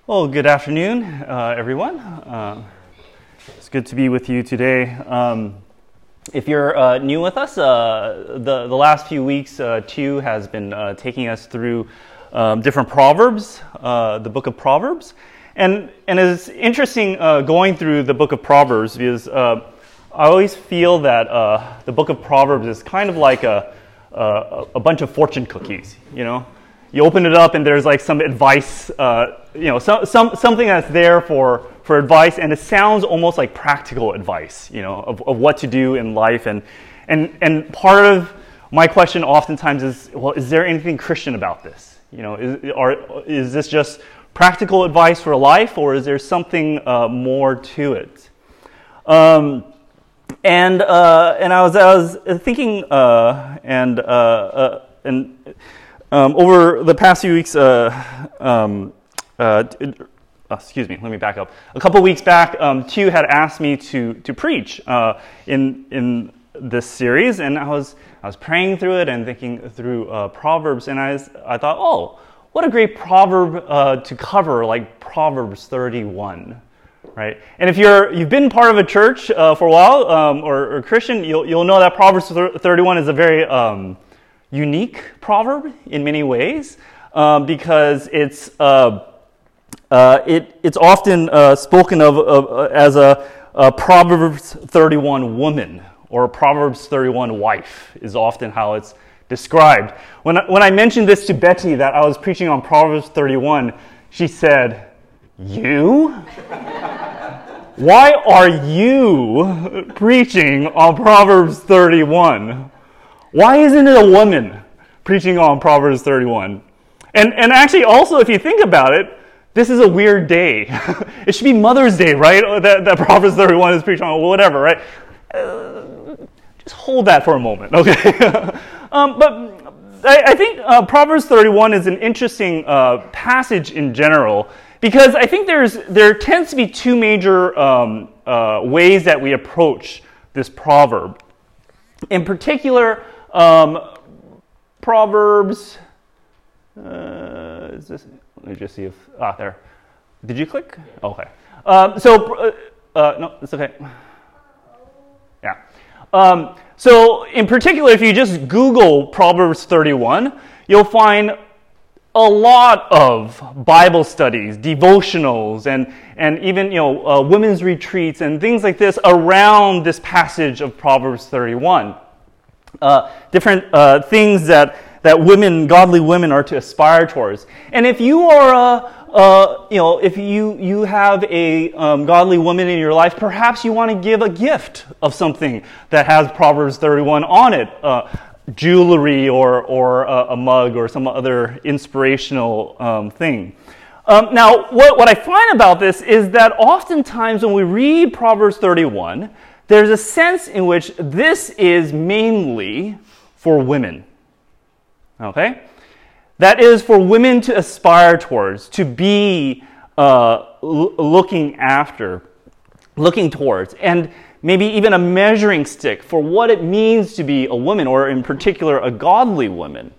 Well, good afternoon, everyone. It's good to be with you today. If you're new with us, the last few weeks, Tu has been taking us through different Proverbs, the book of Proverbs. And it's interesting going through the book of Proverbs because I always feel that the book of Proverbs is kind of like a bunch of fortune cookies, you know? You open it up and there's like some advice, something that's there for advice, and it sounds almost like practical advice, of what to do in life. And part of my question oftentimes is, well, is there anything Christian about this? Is this just practical advice for life, or is there something more to it? And I was thinking over the past few weeks, excuse me, let me back up. A couple weeks back, Tu had asked me to preach in this series, and I was praying through it and thinking through Proverbs, and I thought, oh, what a great proverb to cover, like Proverbs 31, right? And if you've been part of a church for a while or Christian, you'll know that Proverbs 31 is a very unique proverb in many ways, because it's often spoken of as a Proverbs 31 woman, or a Proverbs 31 wife is often how it's described. When I mentioned this to Betty that I was preaching on Proverbs 31, she said, "You? Why are you preaching on Proverbs 31? Why isn't it a woman preaching on Proverbs 31? And actually, also, if you think about it, this is a weird day. It should be Mother's Day, right? That Proverbs 31 is preaching on, whatever, right? Just hold that for a moment, okay? But I think Proverbs 31 is an interesting passage in general, because I think there tends to be two major ways that we approach this proverb. In particular, Proverbs, let me just see if, there. Did you click? Okay. No, it's okay. Yeah. So in particular, if you just Google Proverbs 31, you'll find a lot of Bible studies, devotionals, and even, women's retreats and things like this around this passage of Proverbs 31. Different things that women, godly women, are to aspire towards. And if you are if you have a godly woman in your life, perhaps you want to give a gift of something that has Proverbs 31 on it, jewelry or a mug or some other inspirational thing. Now, what I find about this is that oftentimes when we read Proverbs 31, there's a sense in which this is mainly for women. Okay? That is for women to aspire towards, to be looking towards, and maybe even a measuring stick for what it means to be a woman, or in particular, a godly woman.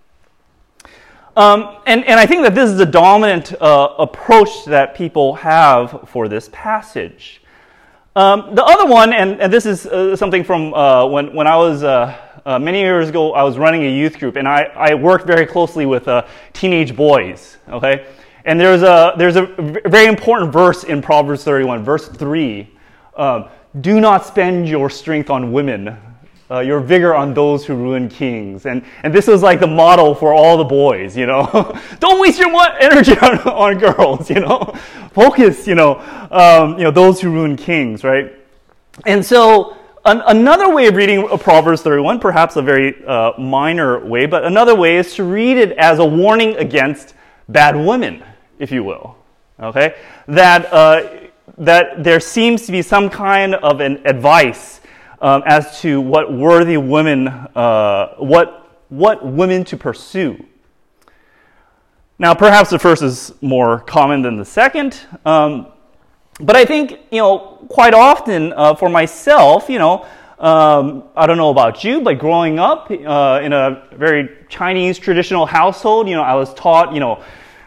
And I think that this is the dominant approach that people have for this passage. The other one, and this is something from when I was many years ago, I was running a youth group, and I worked very closely with teenage boys. Okay, and there's a very important verse in Proverbs 31, verse 3. Do not spend your strength on women, your vigor on those who ruin kings. And this was like the model for all the boys. Don't waste your energy on girls. Focus. Those who ruin kings, right? And so another way of reading Proverbs 31, perhaps a very minor way, but another way is to read it as a warning against bad women, if you will. Okay, that there seems to be some kind of an advice as to what worthy women, what women to pursue. Now, perhaps the first is more common than the second, but I think, quite often for myself, I don't know about you, but growing up in a very Chinese traditional household, I was taught,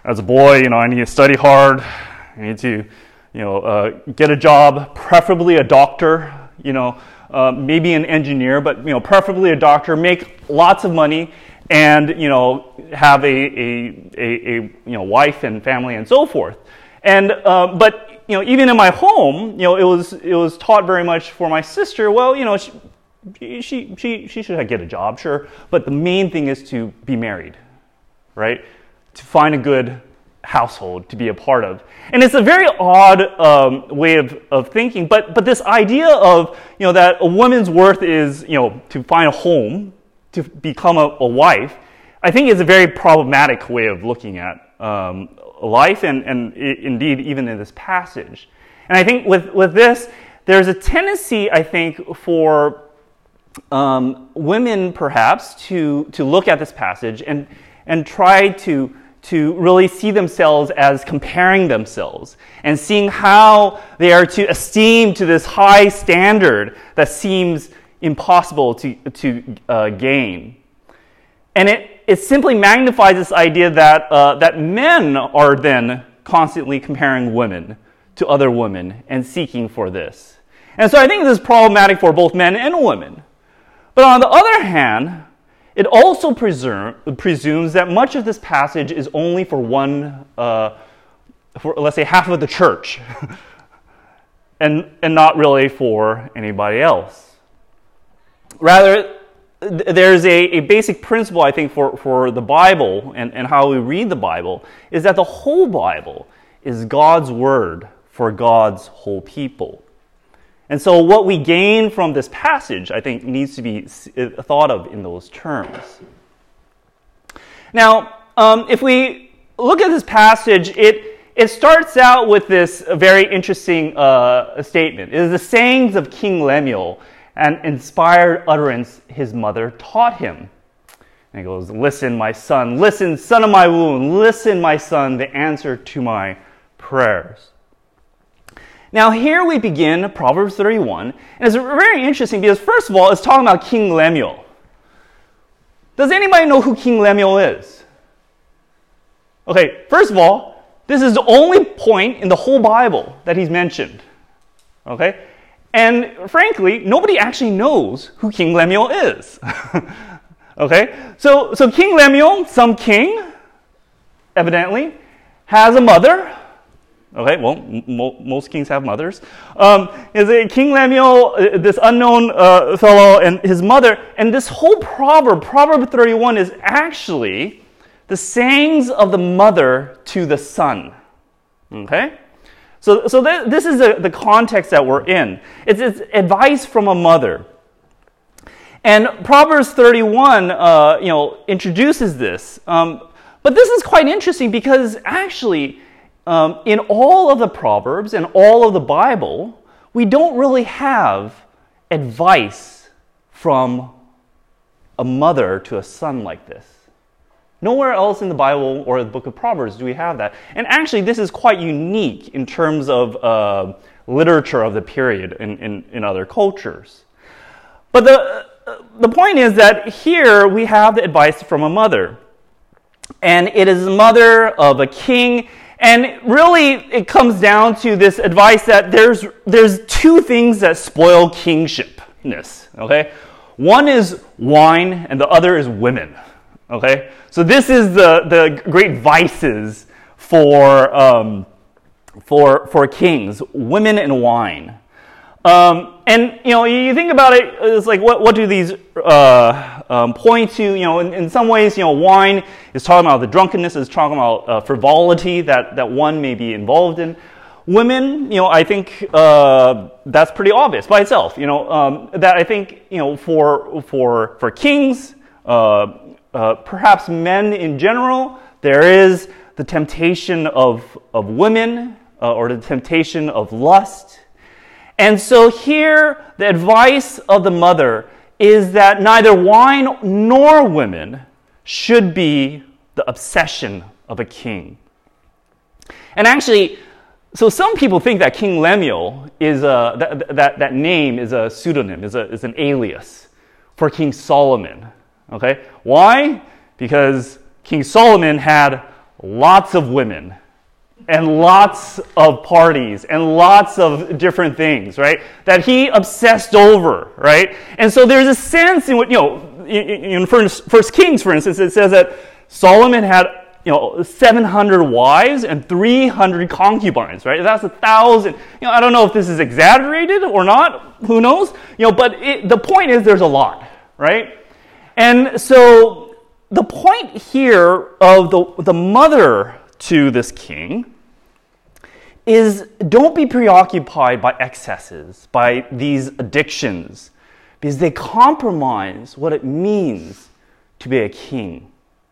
as a boy, I need to study hard. I need to, get a job, preferably a doctor, maybe an engineer, but, preferably a doctor, make lots of money, and, have a wife and family and so forth. And, but, even in my home, it was taught very much for my sister, well, she should get a job, sure, but the main thing is to be married, right? To find a good household to be a part of. And it's a very odd way of thinking, but this idea of, that a woman's worth is, to find a home, to become a wife, I think is a very problematic way of looking at life and indeed even in this passage. And I think with this, there's a tendency, I think, for women perhaps to look at this passage and try to really see themselves as comparing themselves and seeing how they are to esteem to this high standard that seems impossible to gain. And it simply magnifies this idea that men are then constantly comparing women to other women and seeking for this. And so I think this is problematic for both men and women. But on the other hand, it also presumes that much of this passage is only for for let's say half of the church, and not really for anybody else. Rather, there's a basic principle, I think, for the Bible and how we read the Bible, is that the whole Bible is God's word for God's whole people. And so what we gain from this passage, I think, needs to be thought of in those terms. Now, if we look at this passage, it starts out with this very interesting statement. It is the sayings of King Lemuel, an inspired utterance his mother taught him. And it goes, "Listen, my son, listen, son of my womb, listen, my son, the answer to my prayers." Now here we begin Proverbs 31, and it's very interesting because first of all, it's talking about King Lemuel. Does anybody know who King Lemuel is? Okay, first of all, this is the only point in the whole Bible that he's mentioned. Okay? And frankly, nobody actually knows who King Lemuel is. Okay? So King Lemuel, some king, evidently, has a mother. Okay, well, most kings have mothers. Is a King Lemuel, this unknown fellow, and his mother, and this whole Proverb 31, is actually the sayings of the mother to the son. Okay? So this is the context that we're in. It's advice from a mother. And Proverbs 31, introduces this. But this is quite interesting because actually, in all of the Proverbs and all of the Bible, we don't really have advice from a mother to a son like this. Nowhere else in the Bible or the book of Proverbs do we have that. And actually, this is quite unique in terms of literature of the period in other cultures. But the point is that here we have the advice from a mother. And it is the mother of a king. And really, it comes down to this advice that there's two things that spoil kingshipness, okay? One is wine, and the other is women, okay? So this is the great vices for kings, women and wine. And, you think about it, it's like, what do these point to? In some ways, wine is talking about the drunkenness, is talking about frivolity that one may be involved in. Women, I think that's pretty obvious by itself. That I think, for kings, perhaps men in general, there is the temptation of women or the temptation of lust. And so here, the advice of the mother is that neither wine nor women should be the obsession of a king. And actually, so some people think that King Lemuel is that name is a pseudonym, is an alias for King Solomon. Okay, why? Because King Solomon had lots of women, and lots of parties, and lots of different things, right? That he obsessed over, right? And so there's a sense in what, in First Kings, for instance, it says that Solomon had 700 wives and 300 concubines, right? That's 1,000. I don't know if this is exaggerated or not. Who knows? But the point is there's a lot, right? And so the point here of the mother to this king is don't be preoccupied by excesses, by these addictions, because they compromise what it means to be a king.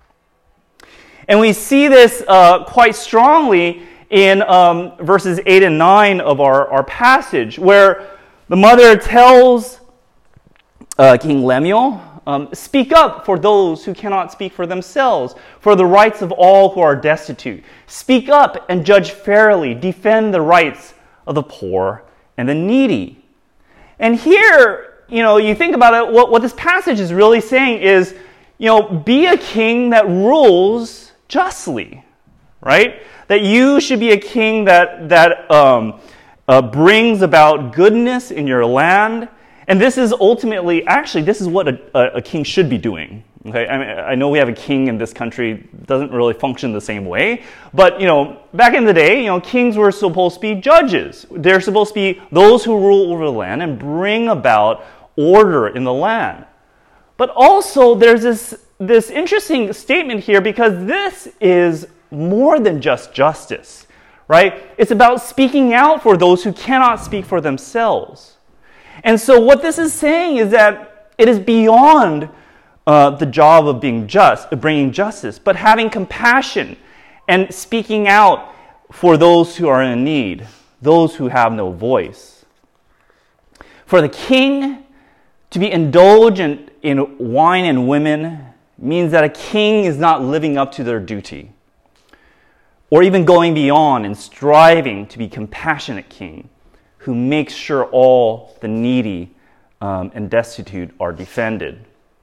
And we see this quite strongly in verses 8 and 9 of our passage, where the mother tells King Lemuel, speak up for those who cannot speak for themselves, for the rights of all who are destitute. Speak up and judge fairly. Defend the rights of the poor and the needy. And here, you think about it, what this passage is really saying is, be a king that rules justly, right? That you should be a king that brings about goodness in your land. And this is ultimately, this is what a king should be doing. Okay, I know we have a king in this country, doesn't really function the same way. But, back in the day, kings were supposed to be judges. They're supposed to be those who rule over the land and bring about order in the land. But also, there's this interesting statement here, because this is more than just justice, right? It's about speaking out for those who cannot speak for themselves. And so what this is saying is that it is beyond the job of being just, of bringing justice, but having compassion and speaking out for those who are in need, those who have no voice. For the king to be indulgent in wine and women means that a king is not living up to their duty, or even going beyond and striving to be compassionate king who makes sure all the needy and destitute are defended.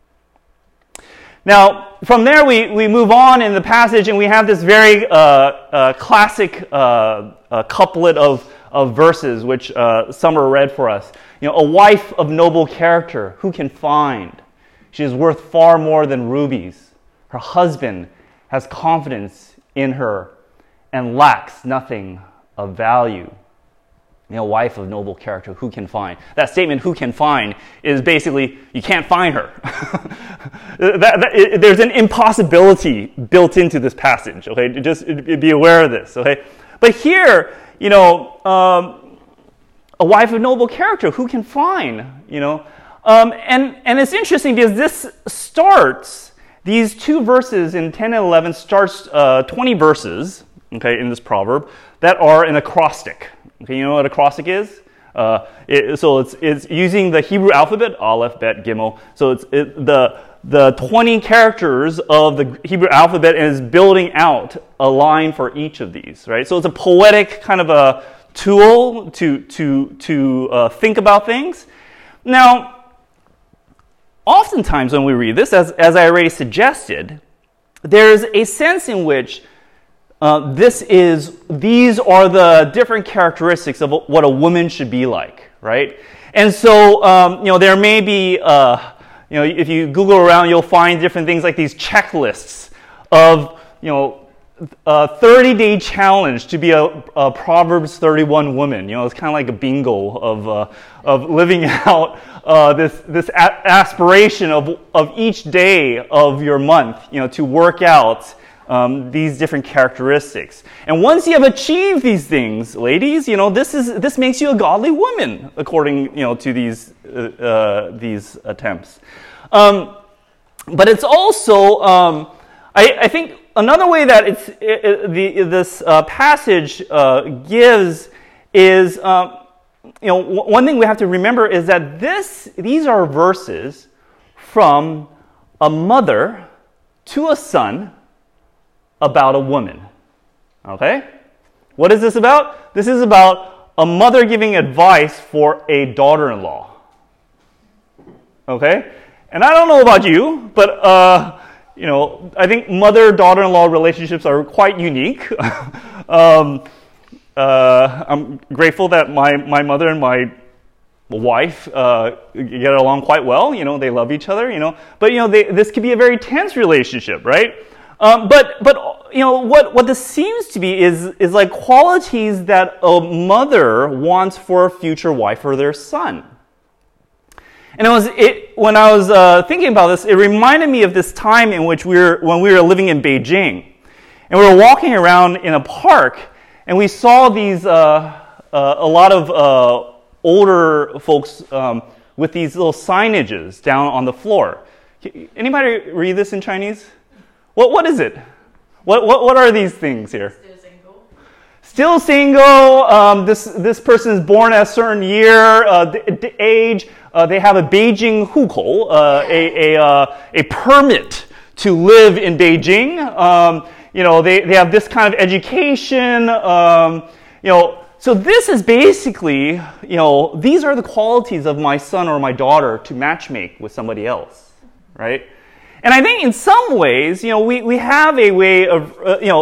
Now, from there we move on in the passage, and we have this very classic couplet of verses, which Summer read for us. A wife of noble character, who can find? She is worth far more than rubies. Her husband has confidence in her and lacks nothing of value. Wife of noble character, who can find? That statement, who can find, is basically, you can't find her. There's an impossibility built into this passage, okay? Just be aware of this, okay? But here, a wife of noble character, who can find? And it's interesting because this starts, these two verses in 10 and 11 starts 20 verses, okay, in this proverb, that are an acrostic. Okay, you know what acrostic is? So it's using the Hebrew alphabet, Aleph, Bet, Gimel. So it's the 20 characters of the Hebrew alphabet and is building out a line for each of these, right? So it's a poetic kind of a tool to think about things. Now, oftentimes when we read this, as I already suggested, there's a sense in which these are the different characteristics of what a woman should be like, right? And so, there may be, if you Google around, you'll find different things like these checklists of, a 30-day challenge to be a Proverbs 31 woman. It's kind of like a bingo of living out this aspiration of each day of your month, to work out these different characteristics. And once you have achieved these things, ladies, this makes you a godly woman, according to these attempts. But it's also, I think, another way that this passage gives is, one thing we have to remember is that these are verses from a mother to a son about a woman. Okay? What is this about? This is about a mother giving advice for a daughter-in-law. Okay? And I don't know about you, but I think mother-daughter-in-law relationships are quite unique. I'm grateful that my mother and my wife get along quite well. They love each other. But this could be a very tense relationship, right? But what this seems to be is like qualities that a mother wants for a future wife or their son. And when I was thinking about this, it reminded me of this time in which when we were living in Beijing, and we were walking around in a park, and we saw these a lot of older folks with these little signages down on the floor. Anybody read this in Chinese? What is it? What are these things here? Still single. This person is born at a certain year, the age. They have a Beijing 户口, a permit to live in Beijing. They have this kind of education. So this is basically, these are the qualities of my son or my daughter to matchmake with somebody else, right? And I think in some ways, we have a way of,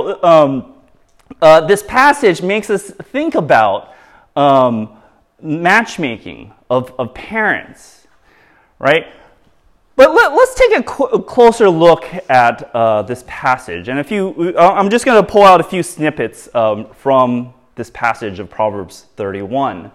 this passage makes us think about matchmaking of parents, right? But let's take a closer look at this passage. And I'm just going to pull out a few snippets from this passage of Proverbs 31.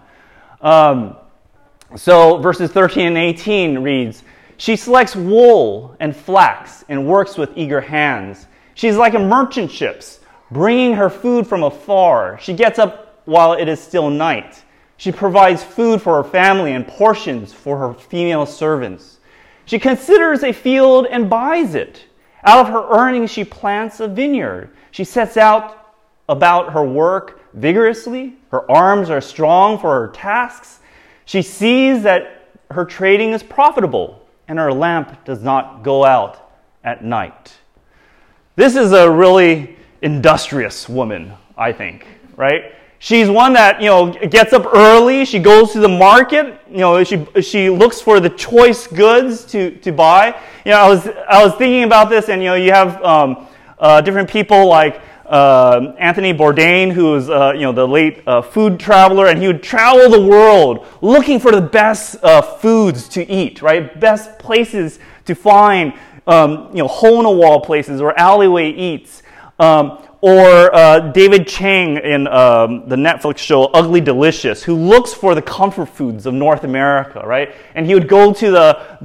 So verses 13 and 18 reads, "She selects wool and flax and works with eager hands. She's like a merchant ship, bringing her food from afar. She gets up while it is still night. She provides food for her family and portions for her female servants. She considers a field and buys it. Out of her earnings she plants a vineyard. She sets out about her work vigorously. Her arms are strong for her tasks. She sees that her trading is profitable, and her lamp does not go out at night." This is a really industrious woman, I think, right? She's one that, gets up early. She goes to the market. She looks for the choice goods to buy. I was thinking about this, and you have different people like Anthony Bourdain, who was the late food traveler, and he would travel the world looking for the best foods to eat, right? Best places to find, hole-in-the-wall places or alleyway eats. Or David Chang in the Netflix show Ugly Delicious, who looks for the comfort foods of North America, right? And he would go to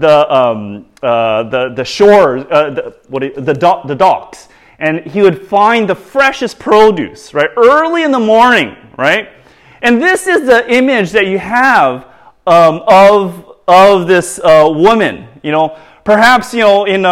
the shores, the docks, and he would find the freshest produce, right, early in the morning, right? And this is the image that you have of this woman. Perhaps in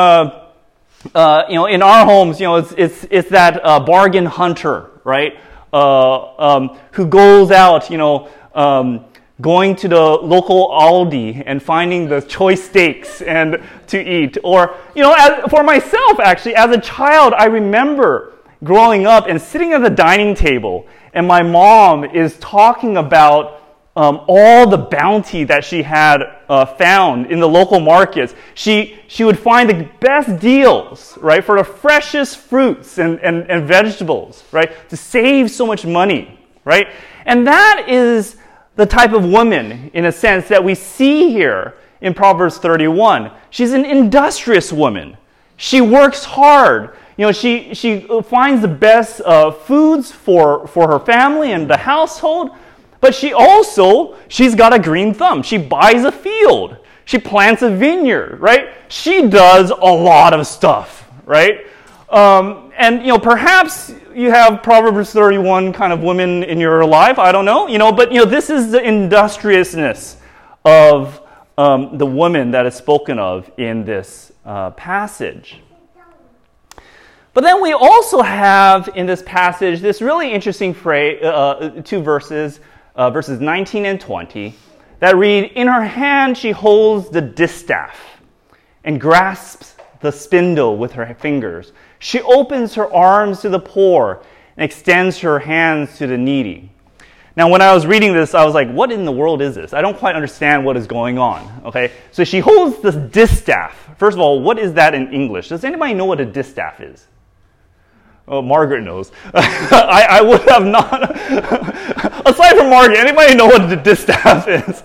our homes, it's that bargain hunter, right? Who goes out, going to the local Aldi and finding the choice steaks and to eat. Or, for myself, actually, as a child, I remember growing up and sitting at the dining table, and my mom is talking about all the bounty that she had found in the local markets. She would find the best deals, right, for the freshest fruits and vegetables, right, to save so much money, right? And that is the type of woman, in a sense, that we see here in Proverbs 31. She's an industrious woman. She works hard. She finds the best foods for her family and the household. But she's got a green thumb. She buys a field. She plants a vineyard, right? She does a lot of stuff, right? And perhaps you have Proverbs 31 kind of women in your life. I don't know, but this is the industriousness of the woman that is spoken of in this passage. But then we also have in this passage this really interesting phrase, two verses. Verses 19 and 20, that read, "In her hand she holds the distaff and grasps the spindle with her fingers. She opens her arms to the poor and extends her hands to the needy." Now, when I was reading this, I was like, what in the world is this? I don't quite understand what is going on, okay? So she holds this distaff. First of all, what is that in English? Does anybody know what a distaff is? Oh, Margaret knows. I would have not. Aside from Margaret, anybody know what a distaff is?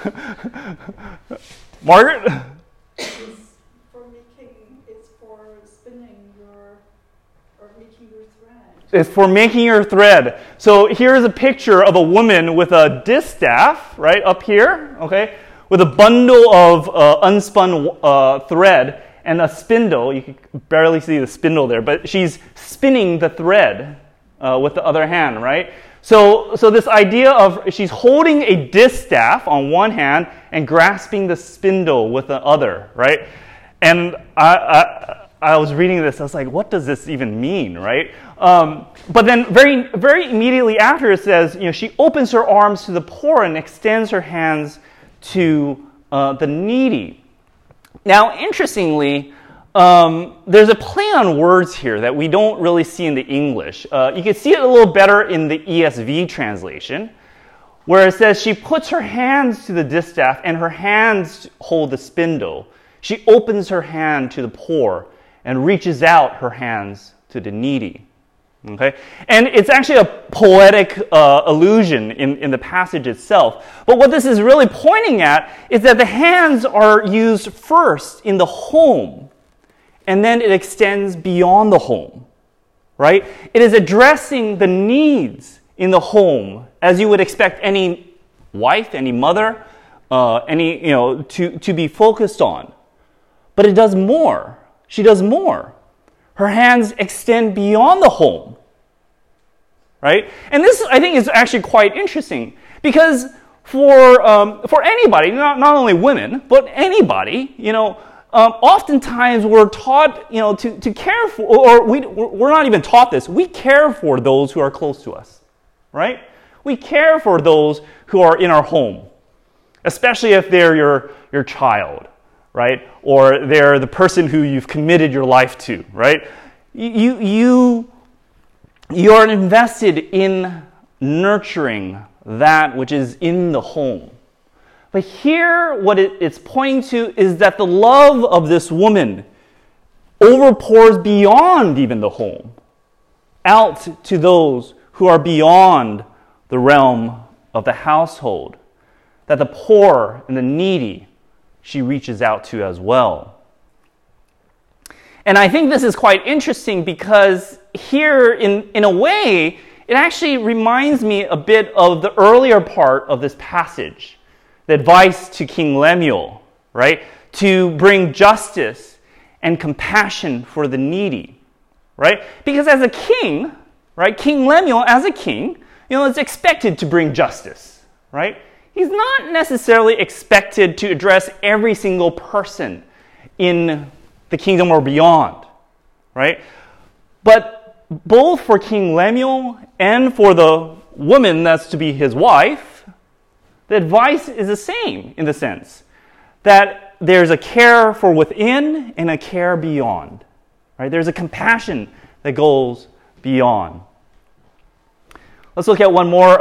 Margaret? It's for spinning or making your thread. It's for making your thread. So here's a picture of a woman with a distaff, right, up here, okay, with a bundle of unspun thread and a spindle. You can barely see the spindle there, but she's spinning the thread with the other hand, right? So this idea of she's holding a distaff on one hand and grasping the spindle with the other, right? And I was reading this, I was like, what does this even mean, right? But then very, very immediately after it says, she opens her arms to the poor and extends her hands to the needy. Now, interestingly, there's a play on words here that we don't really see in the English. You can see it a little better in the ESV translation, where it says she puts her hands to the distaff and her hands hold the spindle. She opens her hand to the poor and reaches out her hands to the needy. Okay? And it's actually a poetic allusion in the passage itself. But what this is really pointing at is that the hands are used first in the home, and then it extends beyond the home. Right? It is addressing the needs in the home, as you would expect any wife, any mother, to be focused on. But it does more. She does more. Her hands extend beyond the home, right? And this, I think, is actually quite interesting because for anybody, not only women, but anybody, oftentimes we're taught, to care for, or we're not even taught this. We care for those who are close to us, right? We care for those who are in our home, especially if they're your child, right? Or they're the person who you've committed your life to, right? You are invested in nurturing that which is in the home. But here, what it's pointing to is that the love of this woman overpours beyond even the home, out to those who are beyond the realm of the household, that the poor and the needy she reaches out to as well. And I think this is quite interesting because here, in a way, it actually reminds me a bit of the earlier part of this passage, the advice to King Lemuel, right? To bring justice and compassion for the needy, right? Because as a king, right, King Lemuel, as a king, is expected to bring justice, right? He's not necessarily expected to address every single person in the kingdom or beyond, right? But both for King Lemuel and for the woman that's to be his wife, the advice is the same in the sense that there's a care for within and a care beyond, right? There's a compassion that goes beyond. Let's look at one more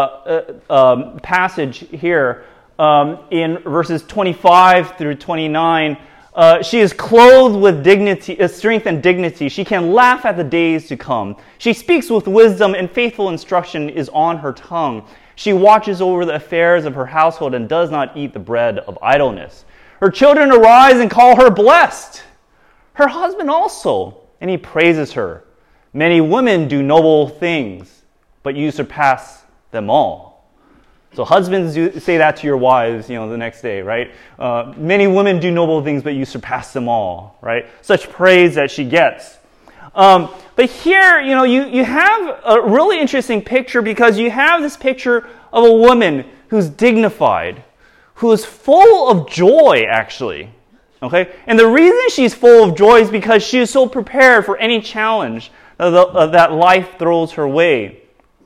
passage here in verses 25 through 29. She is clothed with dignity, strength and dignity. She can laugh at the days to come. She speaks with wisdom, and faithful instruction is on her tongue. She watches over the affairs of her household and does not eat the bread of idleness. Her children arise and call her blessed. Her husband also, and he praises her. Many women do noble things, but you surpass them all. So husbands say that to your wives, the next day, right? Many women do noble things, but you surpass them all, right? Such praise that she gets. But here, you have a really interesting picture because you have this picture of a woman who's dignified, who is full of joy, actually. Okay? And the reason she's full of joy is because she is so prepared for any challenge that life throws her way.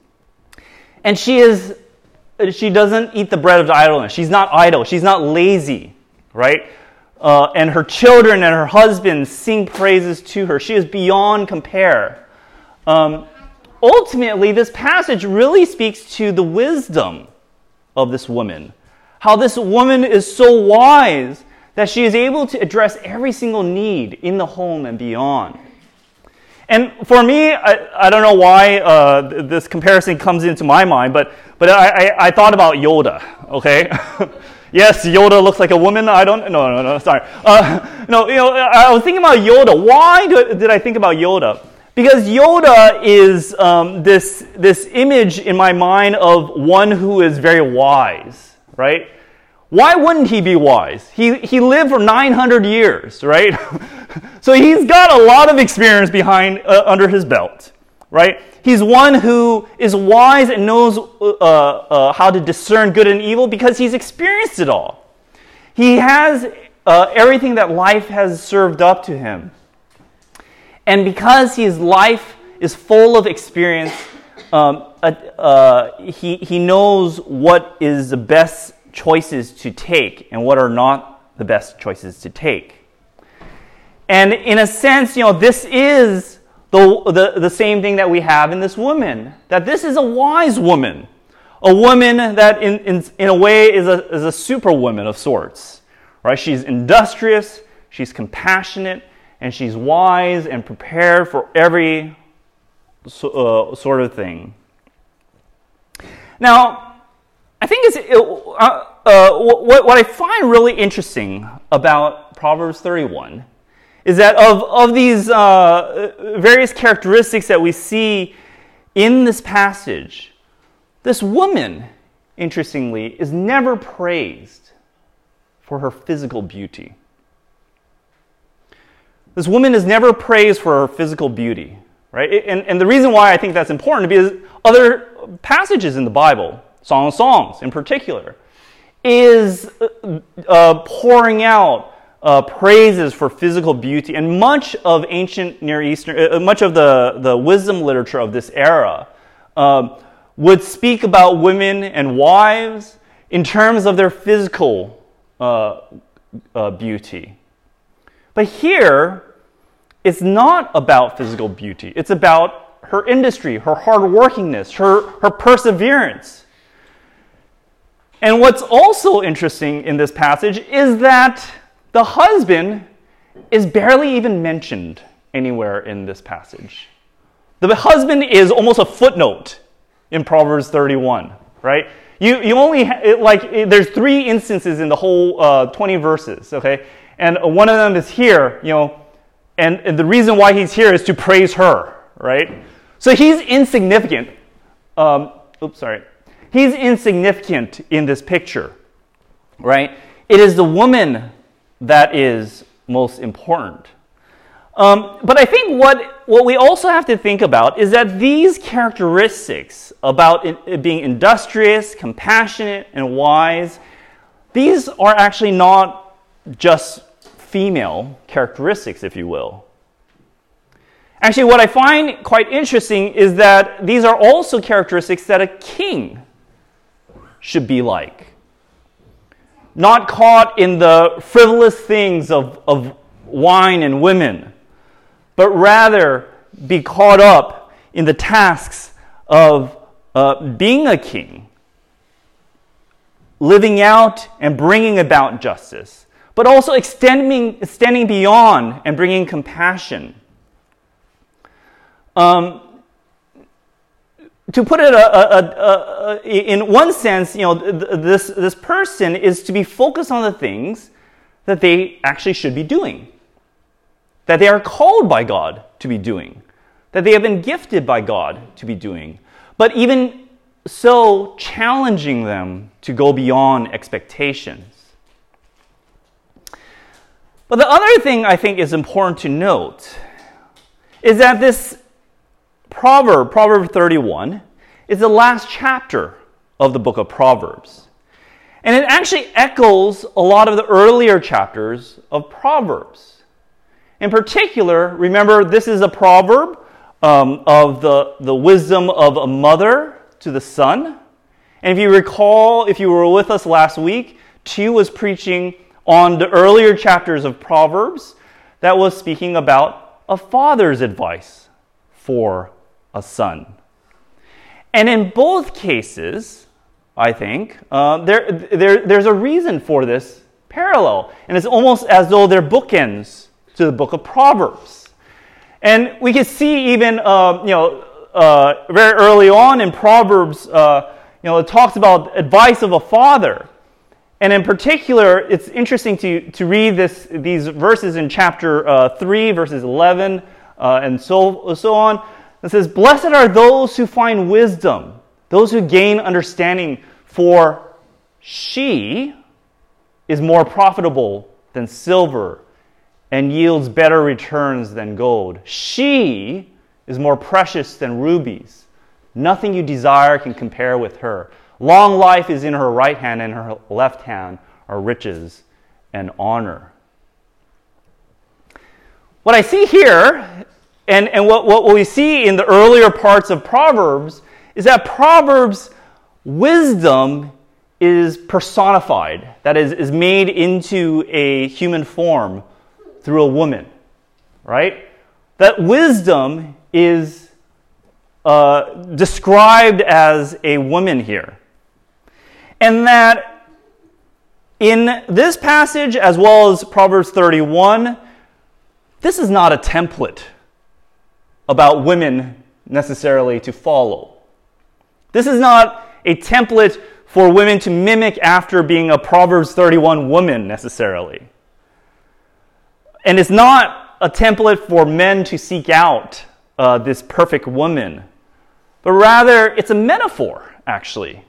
And she doesn't eat the bread of idleness. She's not idle. She's not lazy, right? And her children and her husband sing praises to her. She is beyond compare. ultimately, this passage really speaks to the wisdom of this woman. How this woman is so wise that she is able to address every single need in the home and beyond. And for me, I don't know why this comparison comes into my mind, but I thought about Yoda, okay? Yes, Yoda looks like a woman. No, sorry. I was thinking about Yoda. Why did I think about Yoda? Because Yoda is this image in my mind of one who is very wise, right? Why wouldn't he be wise? He lived for 900 years, right? So he's got a lot of experience under his belt, right? He's one who is wise and knows how to discern good and evil because he's experienced it all. He has everything that life has served up to him. And because his life is full of experience, he knows what is the best choices to take and what are not the best choices to take. And in a sense, this is the same thing that we have in this woman. That this is a wise woman. A woman that in a way is a superwoman of sorts. Right? She's industrious, she's compassionate, and she's wise and prepared for every sort of thing. Now, I think what I find really interesting about Proverbs 31 is that of these various characteristics that we see in this passage, this woman, interestingly, is never praised for her physical beauty. This woman is never praised for her physical beauty, right? And the reason why I think that's important is because other passages in the Bible, Song of Songs in particular, is pouring out praises for physical beauty. And much of ancient Near Eastern, much of the wisdom literature of this era would speak about women and wives in terms of their physical beauty. But here, it's not about physical beauty. It's about her industry, her hardworkingness, her perseverance. And what's also interesting in this passage is that the husband is barely even mentioned anywhere in this passage. The husband is almost a footnote in Proverbs 31, right? You only there's 3 instances in the whole 20 verses, okay? And one of them is here, and the reason why he's here is to praise her, right? So he's insignificant. He's insignificant in this picture, right? It is the woman that is most important. But I think what we also have to think about is that these characteristics about it being industrious, compassionate, and wise, these are actually not just female characteristics, if you will. Actually, what I find quite interesting is that these are also characteristics that a king should be like. Not caught in the frivolous things of wine and women, but rather be caught up in the tasks of being a king, living out and bringing about justice, but also extending beyond and bringing compassion. To put it in one sense, this person is to be focused on the things that they actually should be doing, that they are called by God to be doing, that they have been gifted by God to be doing, but even so, challenging them to go beyond expectations. But the other thing I think is important to note is that this Proverb 31, is the last chapter of the book of Proverbs. And it actually echoes a lot of the earlier chapters of Proverbs. In particular, remember, this is a proverb of the wisdom of a mother to the son. And if you recall, if you were with us last week, Tu was preaching on the earlier chapters of Proverbs that was speaking about a father's advice for a son, And in both cases, I think, there's a reason for this parallel. And it's almost as though they're bookends to the book of Proverbs. And we can see even, very early on in Proverbs, it talks about advice of a father. And in particular, it's interesting to read these verses in chapter 3, verses 11, and so on. It says, "Blessed are those who find wisdom, those who gain understanding, for she is more profitable than silver and yields better returns than gold. She is more precious than rubies. Nothing you desire can compare with her. Long life is in her right hand, and her left hand are riches and honor." What I see here, and what we see in the earlier parts of Proverbs, is that Proverbs' wisdom is personified, that is made into a human form through a woman, right? That wisdom is described as a woman here. And that in this passage, as well as Proverbs 31, this is not a template about women necessarily to follow. This is not a template for women to mimic after being a Proverbs 31 woman necessarily. And it's not a template for men to seek out this perfect woman, but rather it's a metaphor, actually,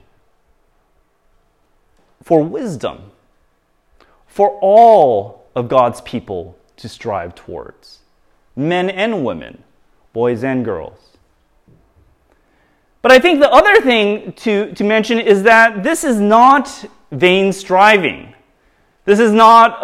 for wisdom, for all of God's people to strive towards, men and women, boys and girls. But I think the other thing to mention is that this is not vain striving. This is not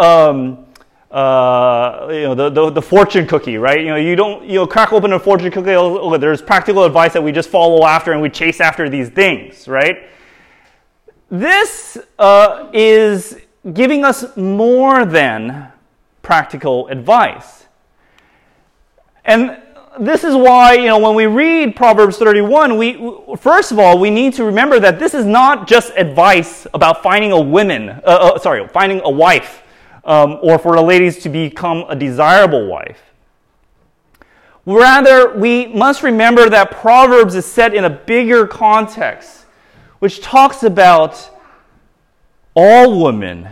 the fortune cookie, right? You don't crack open a fortune cookie. There's practical advice that we just follow after and we chase after these things, right? This is giving us more than practical advice. And this is why, when we read Proverbs 31, first of all, we need to remember that this is not just advice about finding finding a wife, or for the ladies to become a desirable wife. Rather, we must remember that Proverbs is set in a bigger context, which talks about all wisdom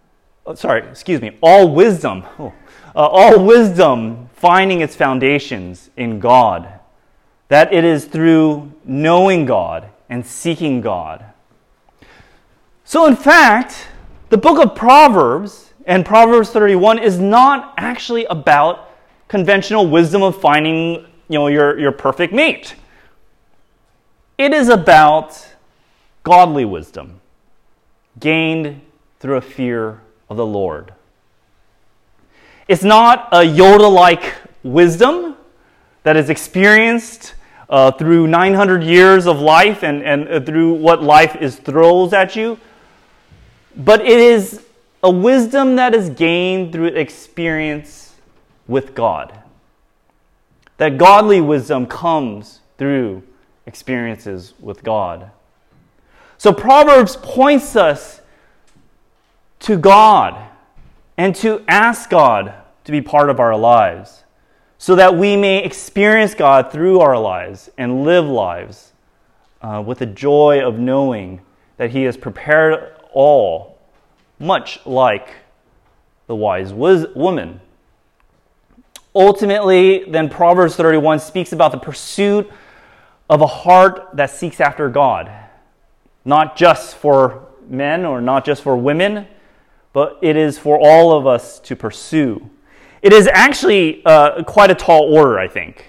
finding its foundations in God. That it is through knowing God and seeking God. So in fact, the book of Proverbs and Proverbs 31 is not actually about conventional wisdom of finding, your perfect mate. It is about godly wisdom gained through a fear of the Lord. It's not a Yoda-like wisdom that is experienced through 900 years of life and through what life throws at you, but it is a wisdom that is gained through experience with God. That godly wisdom comes through experiences with God. So Proverbs points us to God and to ask God to be part of our lives so that we may experience God through our lives and live lives with the joy of knowing that He has prepared all, much like the wise woman. Ultimately, then Proverbs 31 speaks about the pursuit of a heart that seeks after God, not just for men or not just for women, but it is for all of us to pursue. It is actually quite a tall order, I think.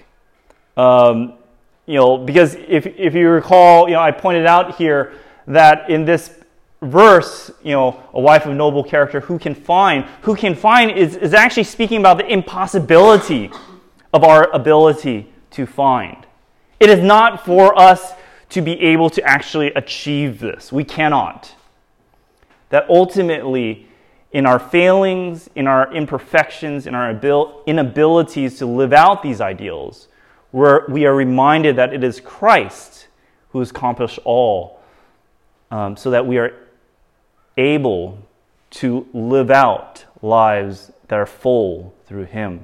Because if you recall, I pointed out here that in this verse, a wife of noble character who can find is actually speaking about the impossibility of our ability to find. It is not for us to be able to actually achieve this. We cannot. That ultimately, in our failings, in our imperfections, in our inabilities to live out these ideals, we are reminded that it is Christ who has accomplished all, so that we are able to live out lives that are full through Him.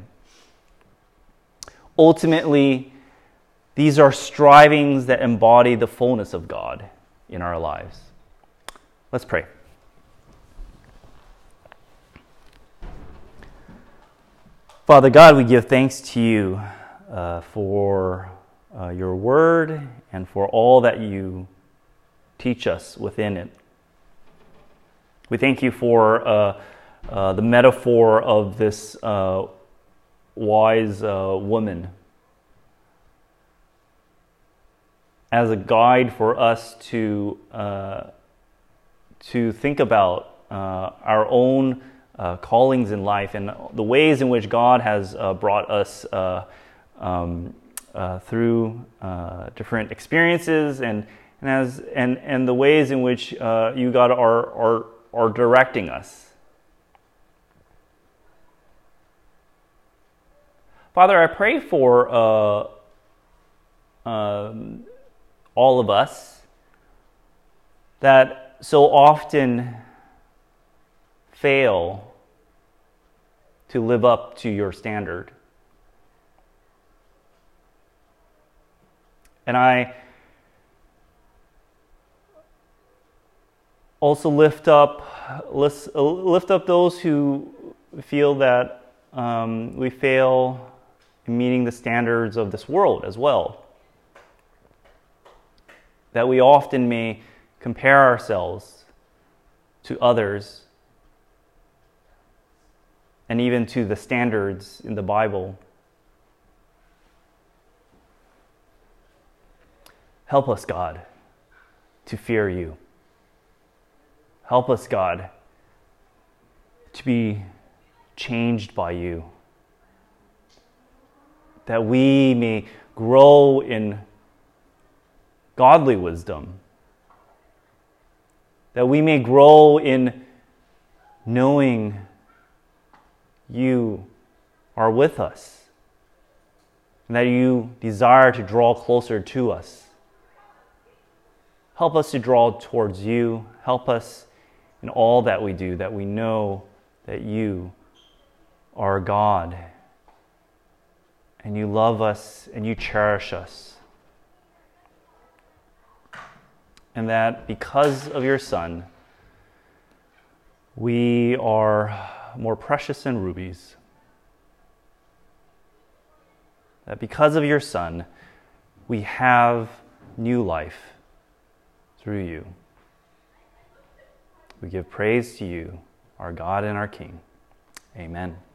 Ultimately, these are strivings that embody the fullness of God in our lives. Let's pray. Father God, we give thanks to you for your word and for all that you teach us within it. We thank you for the metaphor of this wise woman as a guide for us to think about our own callings in life and the ways in which God has brought us through different experiences and the ways in which you, God, are directing us. Father, I pray for all of us that so often fail to live up to your standard. And I also lift up those who feel that we fail in meeting the standards of this world as well. That we often may compare ourselves to others and even to the standards in the Bible. Help us, God, to fear you. Help us, God, to be changed by you. That we may grow in godly wisdom. That we may grow in knowing you are with us. And that you desire to draw closer to us. Help us to draw towards you. Help us in all that we do, that we know that you are God. And you love us and you cherish us. And that because of your Son, we are more precious than rubies. That because of your Son, we have new life through you. We give praise to you, our God and our King. Amen.